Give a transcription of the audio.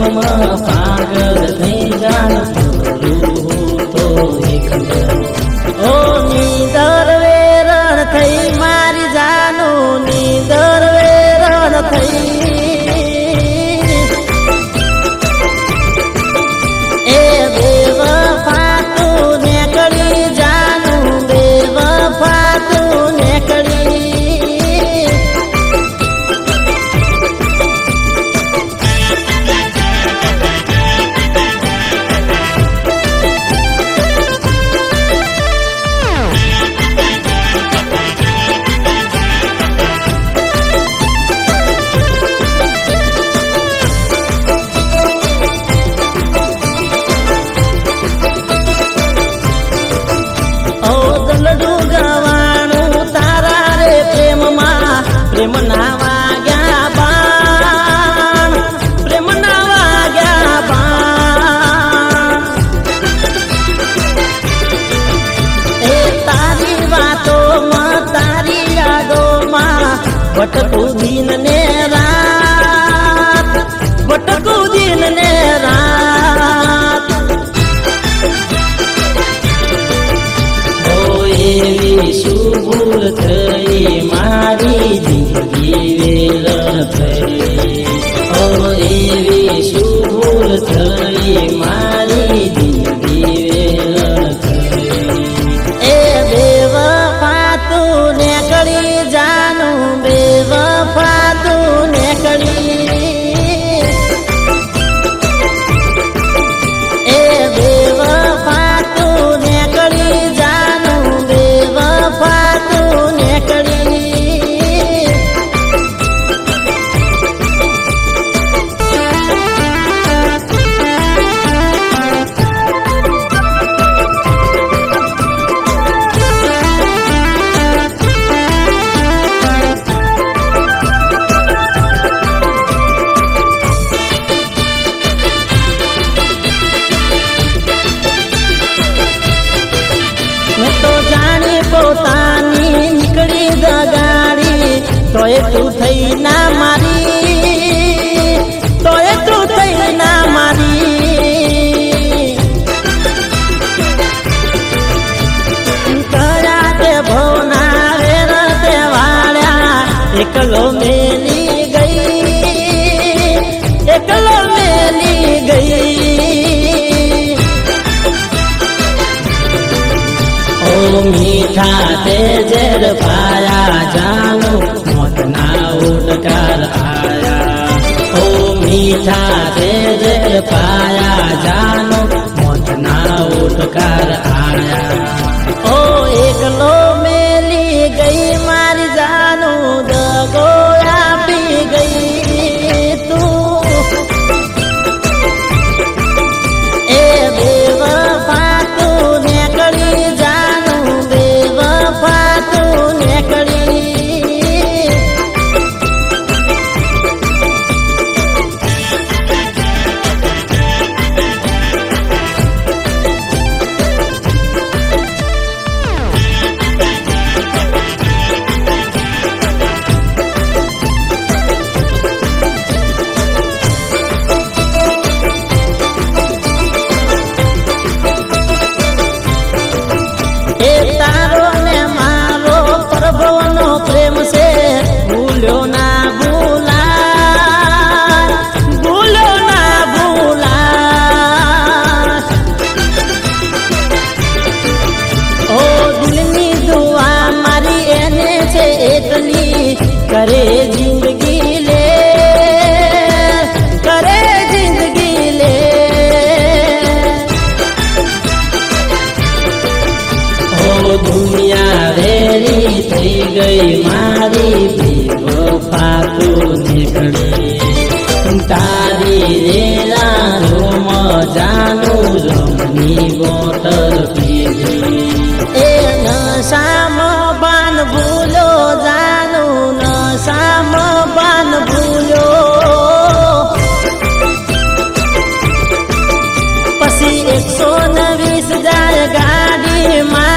પ્રેમમાં પાગલ થઈ જાણ તો ઓ નીદર વેરણ થઈ મારી જાનું નીદર વેરણ થઈ એ બેવફા તું નેકળી જાનું બેવફા તું નેકળી ભટકું દિન ને રાત ભટકું દિન ને રાત ઓ એવી શું ભૂલ થઈ મારી જિંદગી વેરણ થઈ ઓ એવી શું ભૂલ થઈ મારી જિંદગી વેરણ થઈ એ બેવફા તું નેકળી જાનું બેવફા તું નેકળી એ બેવફા તું નેકળી જાનું બેવફા તું નેકળી પોતાની નીકળી દગાડી તોય તું થઈ ના મારી તોય તું થઈ ના મારી કયા તે ભવના વેર તે વાળ્યા એકલો મેલી ગઈ એકલો મેલી ગઈ મીઠા તે ઝેર પાયા જાનું મોતના ઉડકાર આયા ઓ મીઠા તે ઝેર પાયા જાનું મોતના ઉડકાર આયા ઓ એકલો મેલી ગઈ મારી જાનું દગો આપી ગઈ તું એ બેવફા તું નેકળી करे जिंदगी ले करे जिंदगी ले ओ दुनिया वेरी थई गई मारी बेवफा तू नीकળી तारी रेला रोम जानू रमनी बोतल पीली ए नशाમાં બાન ભૂલો જાનું નશામાં બાન ભૂલો પછી 120 જાય ગાડીમાં